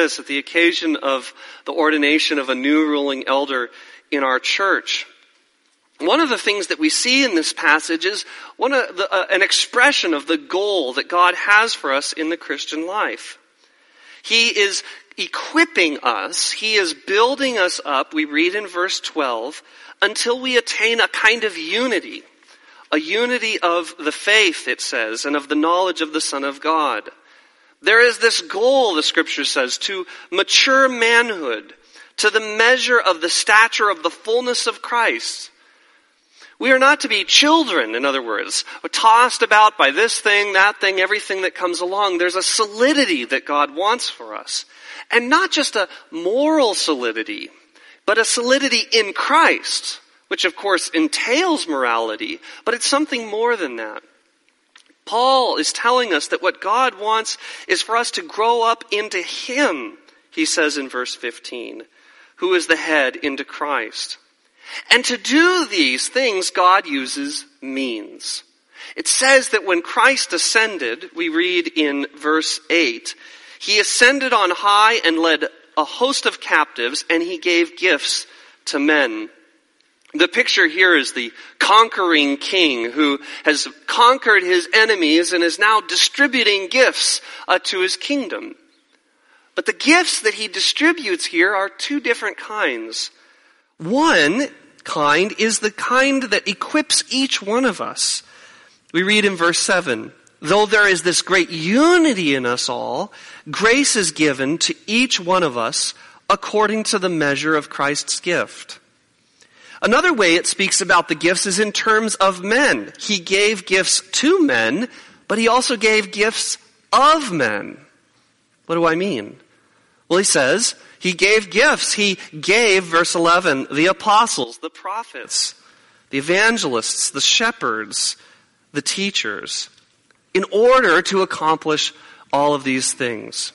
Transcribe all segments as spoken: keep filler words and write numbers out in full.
this at the occasion of the ordination of a new ruling elder in our church. One of the things that we see in this passage is one of the, uh, an expression of the goal that God has for us in the Christian life. He is equipping us, He is building us up, we read in verse twelve, until we attain a kind of unity. A unity of the faith, it says, and of the knowledge of the Son of God. There is this goal, the Scripture says, to mature manhood, to the measure of the stature of the fullness of Christ. We are not to be children, in other words, tossed about by this thing, that thing, everything that comes along. There's a solidity that God wants for us. And not just a moral solidity, but a solidity in Christ, which of course entails morality, but it's something more than that. Paul is telling us that what God wants is for us to grow up into Him, he says in verse fifteen, who is the head, into Christ. And to do these things, God uses means. It says that when Christ ascended, we read in verse eight, He ascended on high and led a host of captives, and He gave gifts to men. The picture here is the conquering king who has conquered his enemies and is now distributing gifts uh, to his kingdom. But the gifts that he distributes here are two different kinds. One kind is the kind that equips each one of us. We read in verse seven, though there is this great unity in us all, grace is given to each one of us according to the measure of Christ's gift. Another way it speaks about the gifts is in terms of men. He gave gifts to men, but He also gave gifts of men. What do I mean? Well, He says He gave gifts. He gave, verse eleven, the apostles, the prophets, the evangelists, the shepherds, the teachers, in order to accomplish all of these things.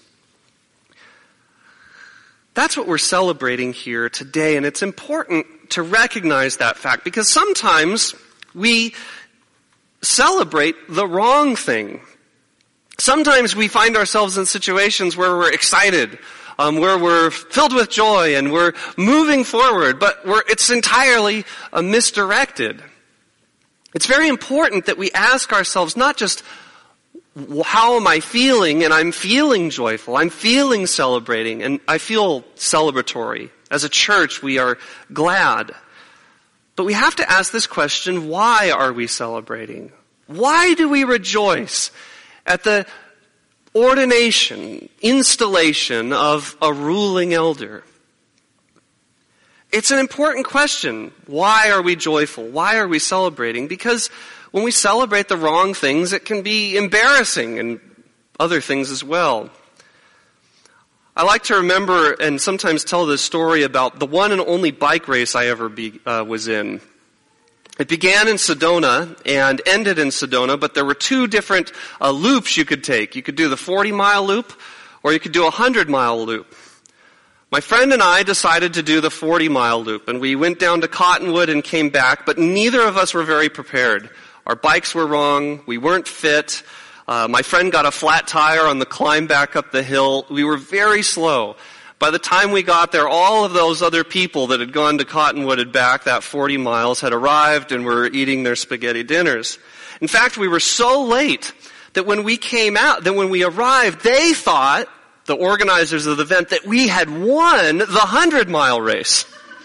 That's what we're celebrating here today, and it's important to recognize that fact, because sometimes we celebrate the wrong thing. Sometimes we find ourselves in situations where we're excited, um, where we're filled with joy, and we're moving forward, but we're, it's entirely uh, misdirected. It's very important that we ask ourselves not just, how am I feeling? And I'm feeling joyful. I'm feeling celebrating, and I feel celebratory. As a church, we are glad. But we have to ask this question, why are we celebrating? Why do we rejoice at the ordination, installation of a ruling elder? It's an important question. Why are we joyful? Why are we celebrating? Because when we celebrate the wrong things, it can be embarrassing and other things as well. I like to remember and sometimes tell this story about the one and only bike race I ever be, uh, was in. It began in Sedona and ended in Sedona, but there were two different uh, loops you could take. You could do the forty-mile loop, or you could do a hundred-mile loop. My friend and I decided to do the forty-mile loop, and we went down to Cottonwood and came back, but neither of us were very prepared. Our bikes were wrong, we weren't fit. Uh, my friend got a flat tire on the climb back up the hill. We were very slow. By the time we got there, all of those other people that had gone to Cottonwood and back that forty miles had arrived and were eating their spaghetti dinners. In fact, we were so late that when we came out, that when we arrived, they thought, the organizers of the event, that we had won the hundred-mile race.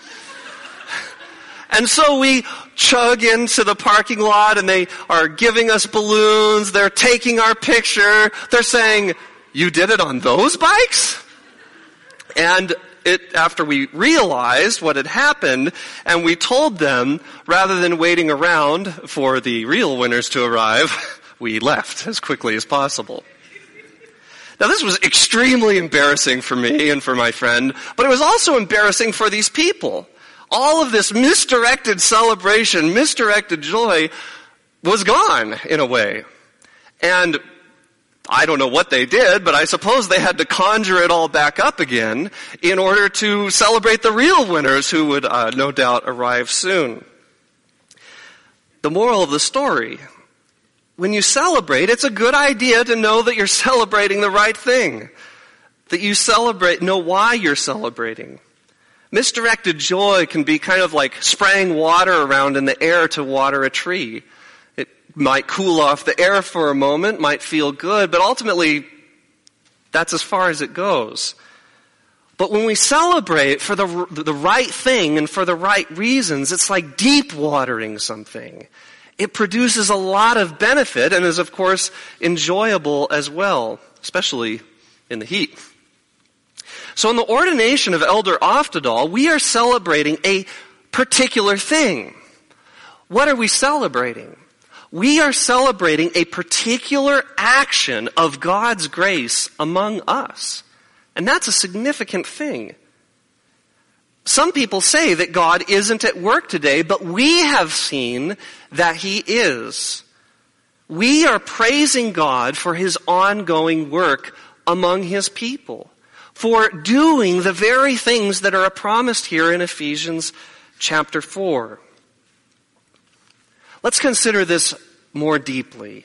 And so we chug into the parking lot, and they are giving us balloons. They're taking our picture. They're saying, "You did it on those bikes?" And it, after we realized what had happened, and we told them, rather than waiting around for the real winners to arrive, we left as quickly as possible. Now, this was extremely embarrassing for me and for my friend, but it was also embarrassing for these people. All of this misdirected celebration, misdirected joy was gone in a way. And I don't know what they did, but I suppose they had to conjure it all back up again in order to celebrate the real winners who would uh, no doubt arrive soon. The moral of the story, when you celebrate, it's a good idea to know that you're celebrating the right thing. that you celebrate, know why you're celebrating. Misdirected joy can be kind of like spraying water around in the air to water a tree. It might cool off the air for a moment, might feel good, but ultimately, that's as far as it goes. But when we celebrate for the, the right thing and for the right reasons, it's like deep watering something. It produces a lot of benefit and is, of course, enjoyable as well, especially in the heat. So in the ordination of Elder Oftedal, we are celebrating a particular thing. What are we celebrating? We are celebrating a particular action of God's grace among us. And that's a significant thing. Some people say that God isn't at work today, but we have seen that He is. We are praising God for His ongoing work among His people, for doing the very things that are promised here in Ephesians chapter four. Let's consider this more deeply.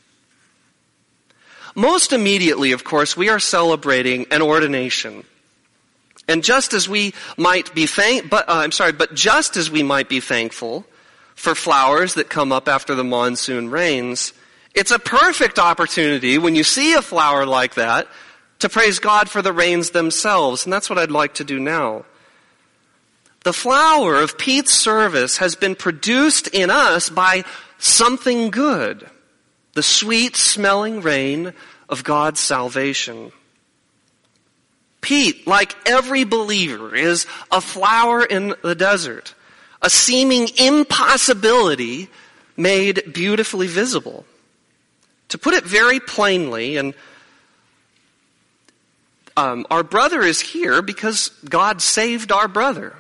Most immediately, of course, we are celebrating an ordination. And just as we might be thank, but uh, I'm sorry, but just as we might be thankful for flowers that come up after the monsoon rains, it's a perfect opportunity when you see a flower like that to praise God for the rains themselves. And that's what I'd like to do now. The flower of Pete's service has been produced in us by something good. The sweet smelling rain of God's salvation. Pete, like every believer, is a flower in the desert. A seeming impossibility made beautifully visible. To put it very plainly, and um, our brother is here because God saved our brother.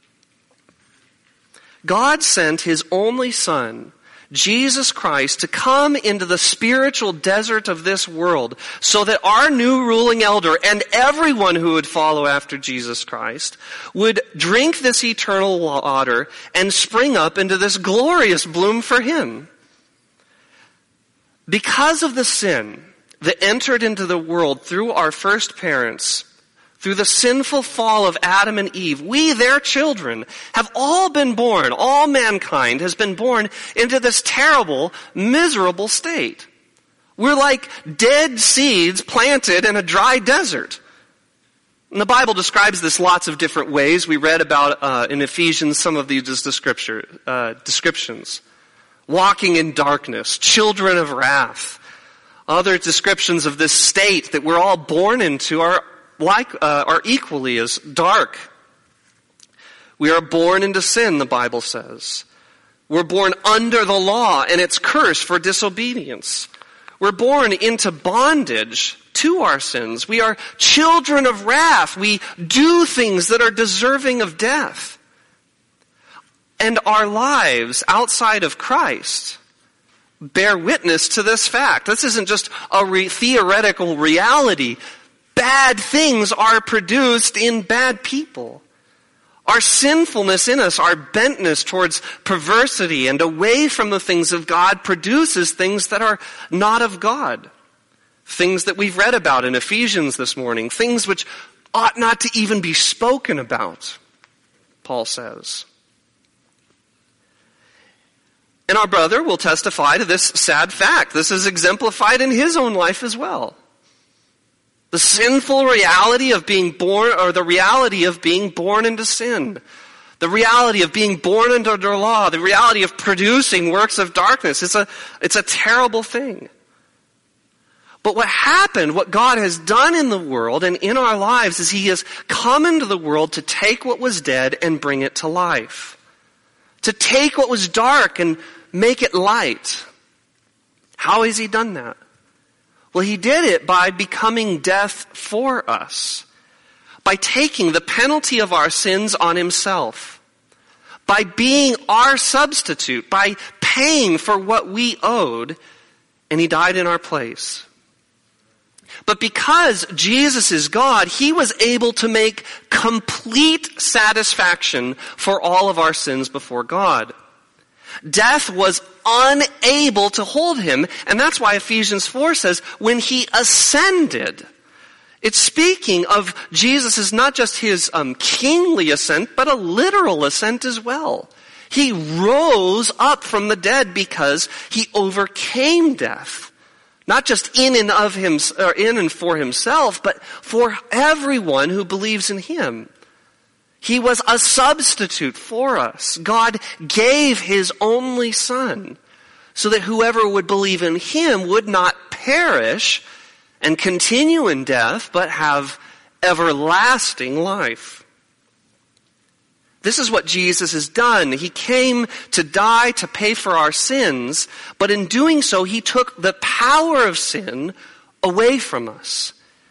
God sent His only Son, Jesus Christ, to come into the spiritual desert of this world so that our new ruling elder and everyone who would follow after Jesus Christ would drink this eternal water and spring up into this glorious bloom for Him. Because of the sin that entered into the world through our first parents, through the sinful fall of Adam and Eve, we, their children, have all been born, all mankind has been born into this terrible, miserable state. We're like dead seeds planted in a dry desert. And the Bible describes this lots of different ways. We read about uh, in Ephesians some of these description, uh, descriptions. Walking in darkness, children of wrath. Other descriptions of this state that we're all born into are like uh, are equally as dark. We are born into sin, the Bible says. We're born under the law and its curse for disobedience. We're born into bondage to our sins. We are children of wrath. We do things that are deserving of death. And our lives outside of Christ bear witness to this fact. This isn't just a re- theoretical reality. Bad things are produced in bad people. Our sinfulness in us, our bentness towards perversity and away from the things of God produces things that are not of God. Things that we've read about in Ephesians this morning. Things which ought not to even be spoken about, Paul says. And our brother will testify to this sad fact. This is exemplified in his own life as well. The sinful reality of being born, or the reality of being born into sin. The reality of being born under the law. The reality of producing works of darkness. It's a, it's a terrible thing. But what happened, what God has done in the world and in our lives, is He has come into the world to take what was dead and bring it to life. To take what was dark and make it light. How has He done that? Well, He did it by becoming death for us. By taking the penalty of our sins on Himself. By being our substitute. By paying for what we owed. And He died in our place. But because Jesus is God, He was able to make complete satisfaction for all of our sins before God. Death was unable to hold Him, and that's why Ephesians four says, when He ascended It's speaking of Jesus' not just his um, kingly ascent, but a literal ascent as well. He rose up from the dead because he overcame death. Not just in and of him, or in and for himself, but for everyone who believes in him. He was a substitute for us. God gave his only Son so that whoever would believe in him would not perish and continue in death, but have everlasting life. This is what Jesus has done. He came to die to pay for our sins, but in doing so, he took the power of sin away from us.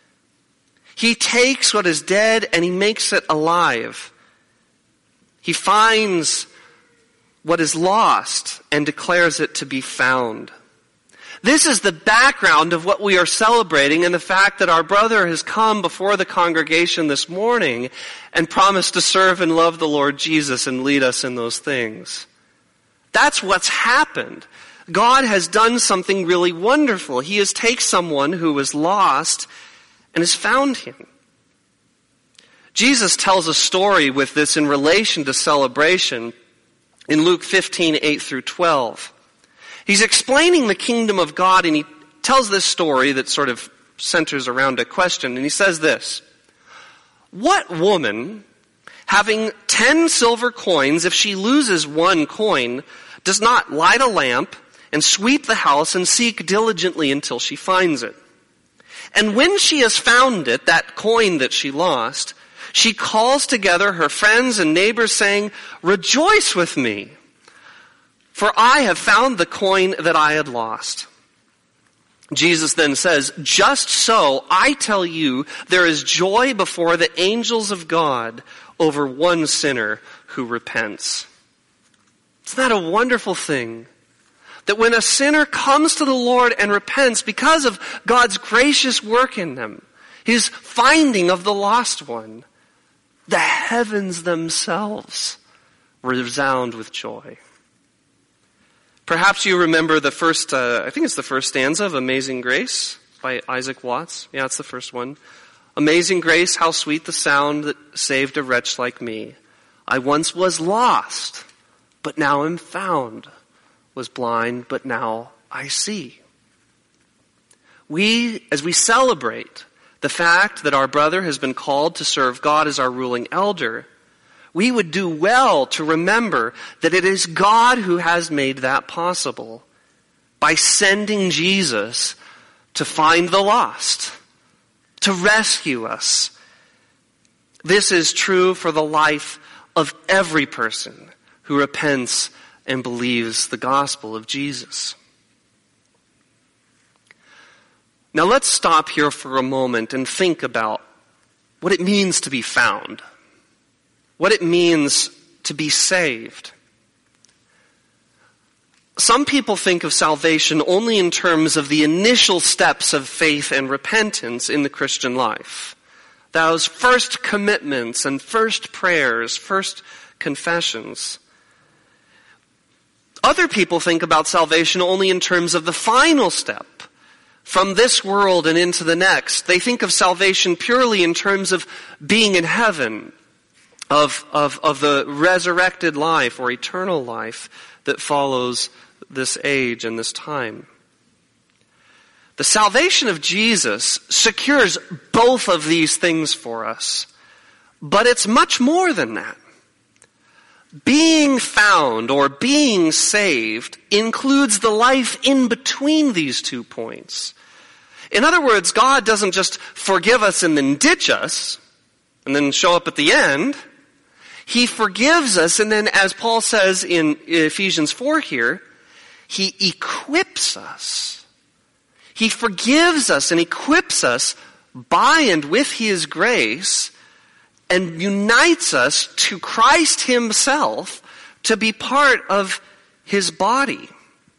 He takes what is dead and he makes it alive. He finds what is lost and declares it to be found. This is the background of what we are celebrating and the fact that our brother has come before the congregation this morning and promised to serve and love the Lord Jesus and lead us in those things. That's what's happened. God has done something really wonderful. He has taken someone who was lost and has found him. Jesus tells a story with this in relation to celebration in Luke fifteen, eight through twelve. He's explaining the kingdom of God, and he tells this story that sort of centers around a question, and he says this: what woman, having ten silver coins, if she loses one coin, does not light a lamp and sweep the house and seek diligently until she finds it? And when she has found it, that coin that she lost, she calls together her friends and neighbors, saying, "Rejoice with me, for I have found the coin that I had lost." Jesus then says, "Just so, I tell you, there is joy before the angels of God over one sinner who repents." Isn't that a wonderful thing? That when a sinner comes to the Lord and repents because of God's gracious work in them, his finding of the lost one, the heavens themselves resound with joy. Perhaps you remember the first, uh, I think it's the first stanza of Amazing Grace by Isaac Watts. Yeah, it's the first one. Amazing grace, how sweet the sound that saved a wretch like me. I once was lost, but now am found. Was blind, but now I see. We, as we celebrate the fact that our brother has been called to serve God as our ruling elder, we would do well to remember that it is God who has made that possible by sending Jesus to find the lost, to rescue us. This is true for the life of every person who repents and believes the gospel of Jesus. Now let's stop here for a moment and think about what it means to be found. What it means to be saved. Some people think of salvation only in terms of the initial steps of faith and repentance in the Christian life. Those first commitments and first prayers, first confessions. Other people think about salvation only in terms of the final step, from this world and into the next. They think of salvation purely in terms of being in heaven, of, of, of the resurrected life or eternal life that follows this age and this time. The salvation of Jesus secures both of these things for us, but it's much more than that. Being found or being saved includes the life in between these two points. In other words, God doesn't just forgive us and then ditch us and then show up at the end. He forgives us, and then, as Paul says in Ephesians four here, he equips us. He forgives us and equips us by and with his grace and unites us to Christ himself to be part of his body.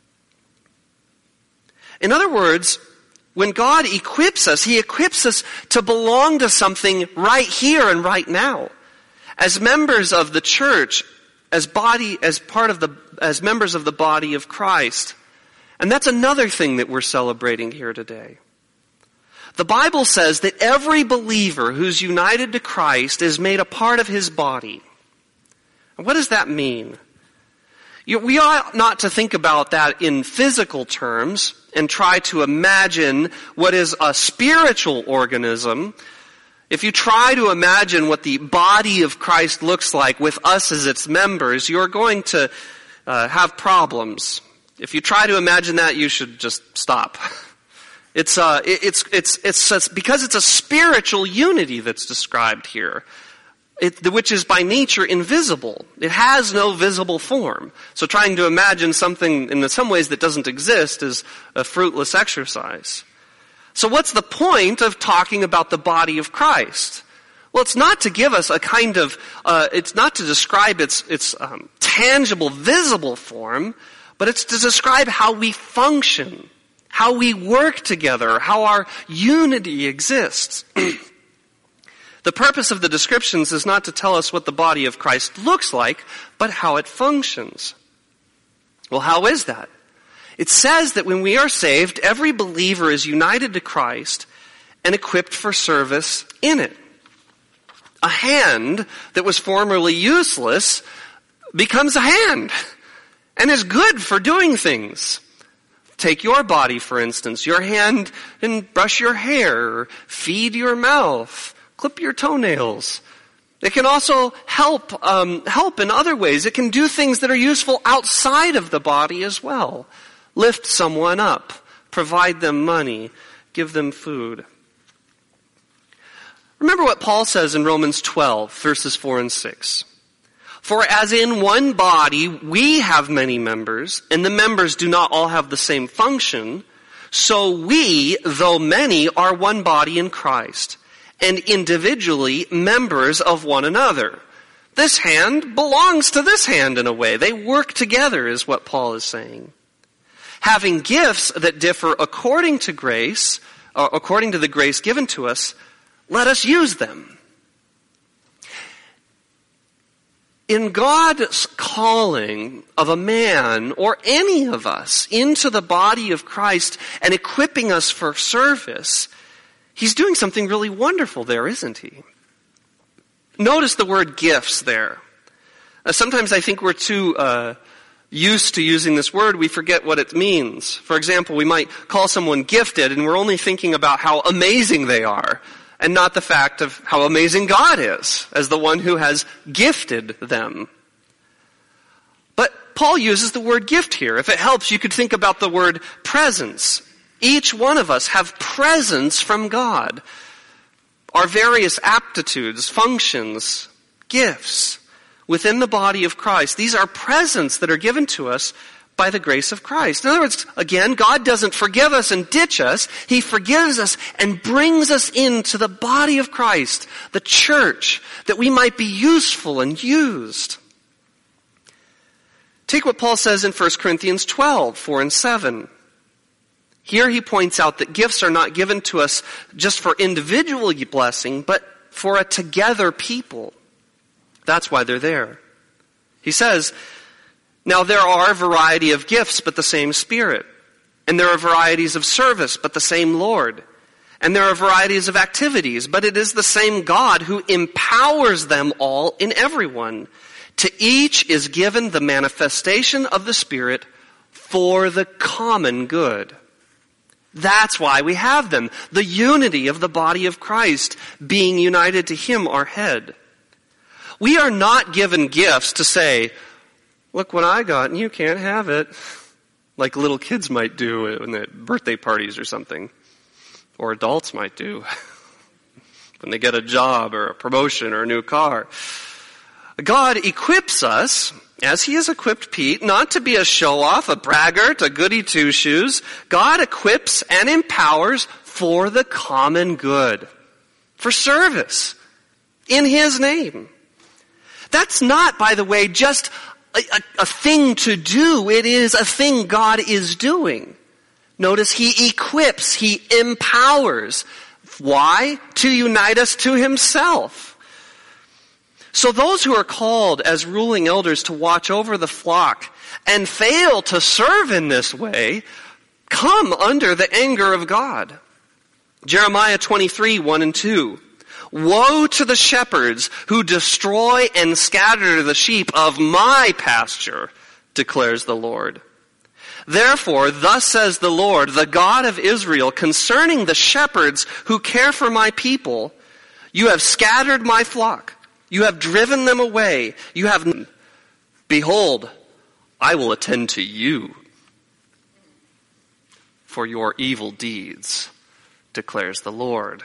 In other words, when God equips us, he equips us to belong to something right here and right now. As members of the church, as body, as part of the, as members of the body of Christ. And that's another thing that we're celebrating here today. The Bible says that every believer who's united to Christ is made a part of his body. What does that mean? You, we ought not to think about that in physical terms and try to imagine what is a spiritual organism. If you try to imagine what the body of Christ looks like with us as its members, you're going to uh, have problems. If you try to imagine that, you should just stop. It's uh, it, it's it's it's it's because it's a spiritual unity that's described here, it, which is by nature invisible. It has no visible form. So trying to imagine something in some ways that doesn't exist is a fruitless exercise. So what's the point of talking about the body of Christ? Well, it's not to give us a kind of, uh, it's not to describe its, its um, tangible, visible form, but it's to describe how we function, how we work together, how our unity exists. The purpose of the descriptions is not to tell us what the body of Christ looks like, but how it functions. Well, how is that? It says that when we are saved, every believer is united to Christ and equipped for service in it. A hand that was formerly useless becomes a hand and is good for doing things. Take your body, for instance. Your hand can brush your hair, feed your mouth, clip your toenails. It can also help um, help in other ways. It can do things that are useful outside of the body as well. Lift someone up, provide them money, give them food. Remember what Paul says in Romans twelve, verses four and six. For as in one body we have many members, and the members do not all have the same function, so we, though many, are one body in Christ, and individually members of one another. This hand belongs to this hand in a way. They work together, is what Paul is saying. Having gifts that differ according to grace, or according to the grace given to us, let us use them. In God's calling of a man or any of us into the body of Christ and equipping us for service, he's doing something really wonderful there, isn't he? Notice the word gifts there. Uh, sometimes I think we're too uh, used to using this word, we forget what it means. For example, we might call someone gifted and we're only thinking about how amazing they are, and not the fact of how amazing God is as the one who has gifted them. But Paul uses the word gift here. If it helps, you could think about the word presence. Each one of us have presence from God. Our various aptitudes, functions, gifts within the body of Christ. These are presents that are given to us by the grace of Christ. In other words, again, God doesn't forgive us and ditch us. He forgives us and brings us into the body of Christ, the church, that we might be useful and used. Take what Paul says in First Corinthians twelve, four and seven. Here he points out that gifts are not given to us just for individual blessing, but for a together people. That's why they're there. He says, now there are a variety of gifts, but the same Spirit. And there are varieties of service, but the same Lord. And there are varieties of activities, but it is the same God who empowers them all in everyone. To each is given the manifestation of the Spirit for the common good. That's why we have them. The unity of the body of Christ, being united to Him, our head. We are not given gifts to say, look what I got and you can't have it. Like little kids might do at birthday parties or something. Or adults might do when they get a job or a promotion or a new car. God equips us, as He has equipped Pete, not to be a show-off, a braggart, a goody two-shoes. God equips and empowers for the common good, for service, in His name. That's not, by the way, just a, a, a thing to do. It is a thing God is doing. Notice He equips, He empowers. Why? To unite us to Himself. So those who are called as ruling elders to watch over the flock and fail to serve in this way come under the anger of God. Jeremiah twenty-three, one and two. Woe to the shepherds who destroy and scatter the sheep of my pasture, declares the Lord. Therefore, thus says the Lord, the God of Israel, concerning the shepherds who care for my people, you have scattered my flock. You have driven them away. You have, behold, I will attend to you for your evil deeds, declares the Lord.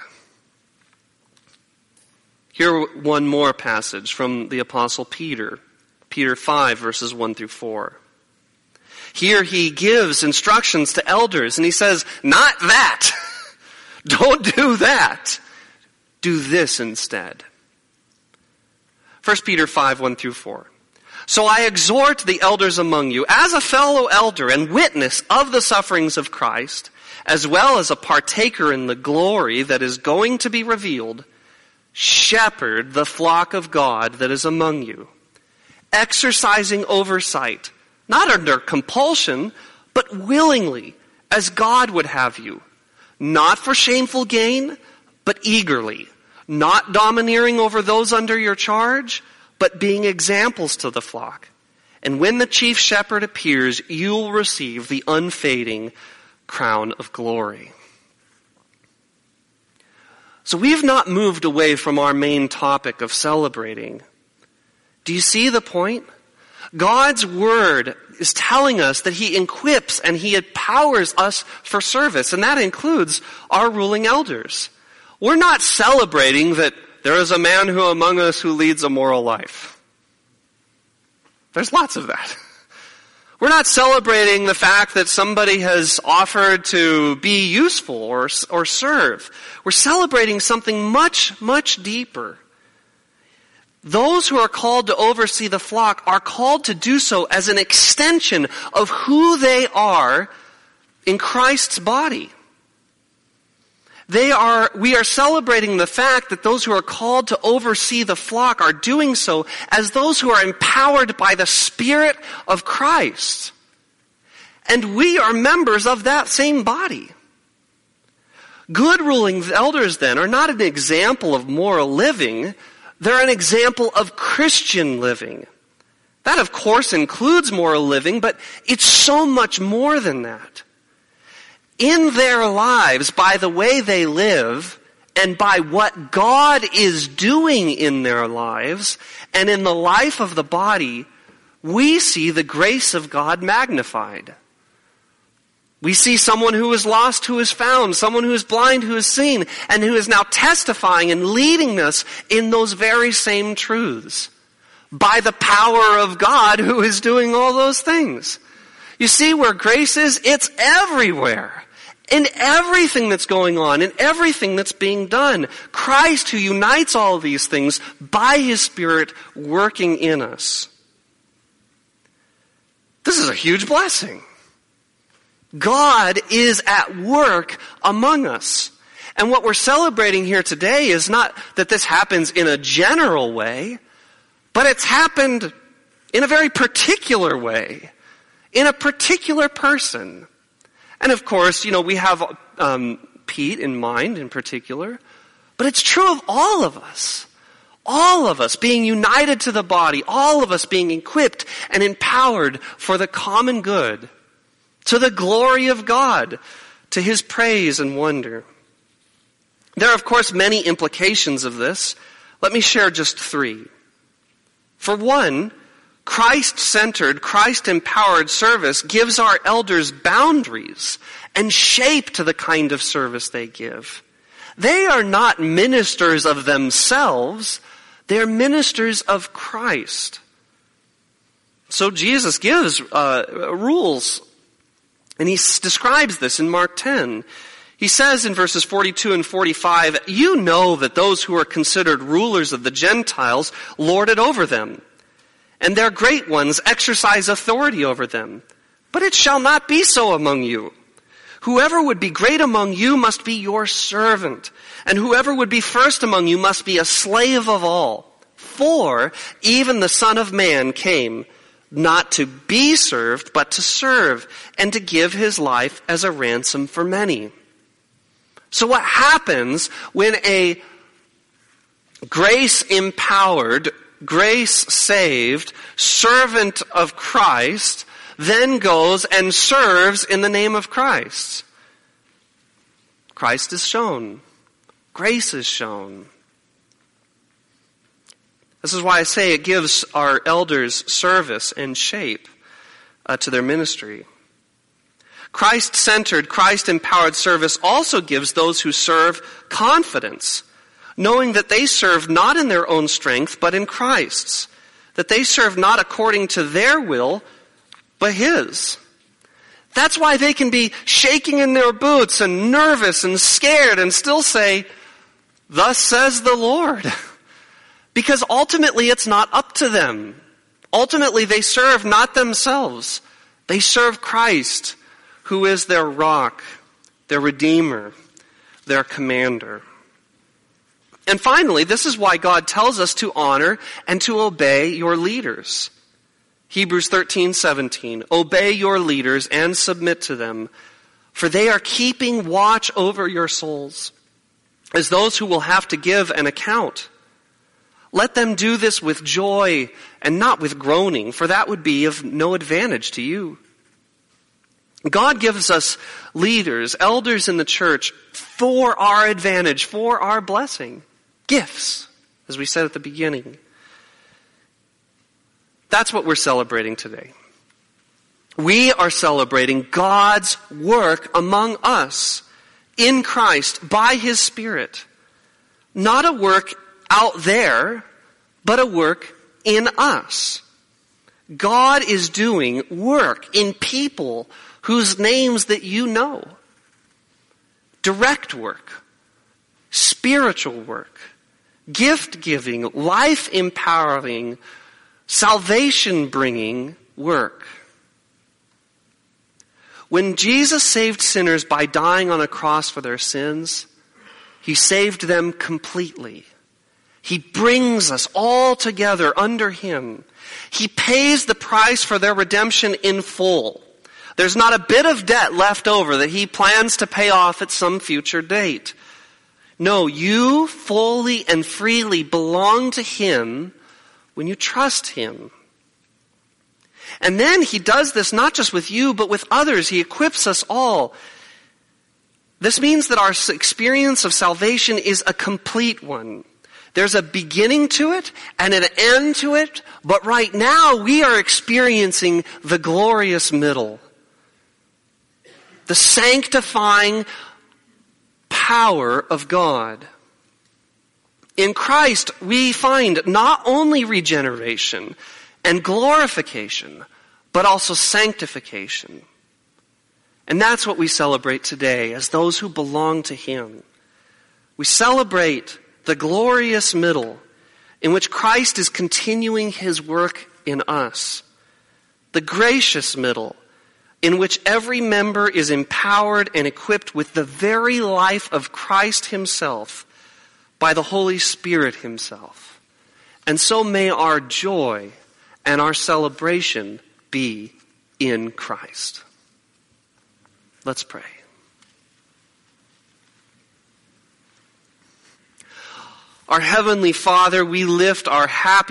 Here one more passage from the Apostle Peter, Peter five, verses one through four. Here he gives instructions to elders, and he says, not that. Don't do that. Do this instead. First Peter five, one through four. So I exhort the elders among you, as a fellow elder and witness of the sufferings of Christ, as well as a partaker in the glory that is going to be revealed, shepherd the flock of God that is among you, exercising oversight, not under compulsion, but willingly, as God would have you, not for shameful gain, but eagerly, not domineering over those under your charge, but being examples to the flock. And when the chief shepherd appears, you will receive the unfading crown of glory. So we've not moved away from our main topic of celebrating. Do you see the point? God's word is telling us that he equips and he empowers us for service, and that includes our ruling elders. We're not celebrating that there is a man who among us who leads a moral life. There's lots of that. We're not celebrating the fact that somebody has offered to be useful or, or serve. We're celebrating something much, much deeper. Those who are called to oversee the flock are called to do so as an extension of who they are in Christ's body. They are, we are celebrating the fact that those who are called to oversee the flock are doing so as those who are empowered by the Spirit of Christ. And we are members of that same body. Good ruling elders, then, are not an example of moral living. They're an example of Christian living. That, of course, includes moral living, but it's so much more than that. In their lives, by the way they live, and by what God is doing in their lives, and in the life of the body, we see the grace of God magnified. We see someone who is lost who is found, someone who is blind who is seen, and who is now testifying and leading us in those very same truths by the power of God who is doing all those things. You see where grace is? It's everywhere. In everything that's going on, in everything that's being done. Christ who unites all of these things by his Spirit working in us. This is a huge blessing. God is at work among us. And what we're celebrating here today is not that this happens in a general way, but it's happened in a very particular way, in a particular person. And of course, you know, we have um, Pete in mind in particular, but it's true of all of us. All of us being united to the body, all of us being equipped and empowered for the common good, to the glory of God, to his praise and wonder. There are, of course, many implications of this. Let me share just three. For one, Christ-centered, Christ-empowered service gives our elders boundaries and shape to the kind of service they give. They are not ministers of themselves. They're ministers of Christ. So Jesus gives uh, rules, and he describes this in Mark ten. He says in verses forty-two and forty-five, "You know that those who are considered rulers of the Gentiles lord it over them, and their great ones exercise authority over them. But it shall not be so among you. Whoever would be great among you must be your servant, and whoever would be first among you must be a slave of all. For even the Son of Man came not to be served, but to serve, and to give his life as a ransom for many." So what happens when a grace-empowered, grace-saved servant of Christ then goes and serves in the name of Christ? Christ is shown. Grace is shown. This is why I say it gives our elders service and shape uh, to their ministry. Christ-centered, Christ-empowered service also gives those who serve confidence, knowing that they serve not in their own strength, but in Christ's. That they serve not according to their will, but His. That's why they can be shaking in their boots and nervous and scared and still say, "Thus says the Lord." Because ultimately it's not up to them. Ultimately they serve not themselves. They serve Christ, who is their rock, their redeemer, their commander. And finally, this is why God tells us to honor and to obey your leaders. Hebrews thirteen seventeen, obey your leaders and submit to them, for they are keeping watch over your souls, as those who will have to give an account. Let them do this with joy and not with groaning, for that would be of no advantage to you. God gives us leaders, elders in the church, for our advantage, for our blessing. Gifts, as we said at the beginning. That's what we're celebrating today. We are celebrating God's work among us in Christ by His Spirit. Not a work out there, but a work in us. God is doing work in people whose names that you know. Direct work, spiritual work, gift-giving, life-empowering, salvation-bringing work. When Jesus saved sinners by dying on a cross for their sins, He saved them completely. He brings us all together under Him. He pays the price for their redemption in full. There's not a bit of debt left over that He plans to pay off at some future date. No, you fully and freely belong to Him when you trust Him. And then He does this not just with you, but with others. He equips us all. This means that our experience of salvation is a complete one. There's a beginning to it and an end to it, but right now we are experiencing the glorious middle. The sanctifying power of God. In Christ, we find not only regeneration and glorification, but also sanctification. And that's what we celebrate today as those who belong to Him. We celebrate the glorious middle in which Christ is continuing His work in us. The gracious middle in which every member is empowered and equipped with the very life of Christ Himself by the Holy Spirit Himself. And so may our joy and our celebration be in Christ. Let's pray. Our Heavenly Father, we lift our happy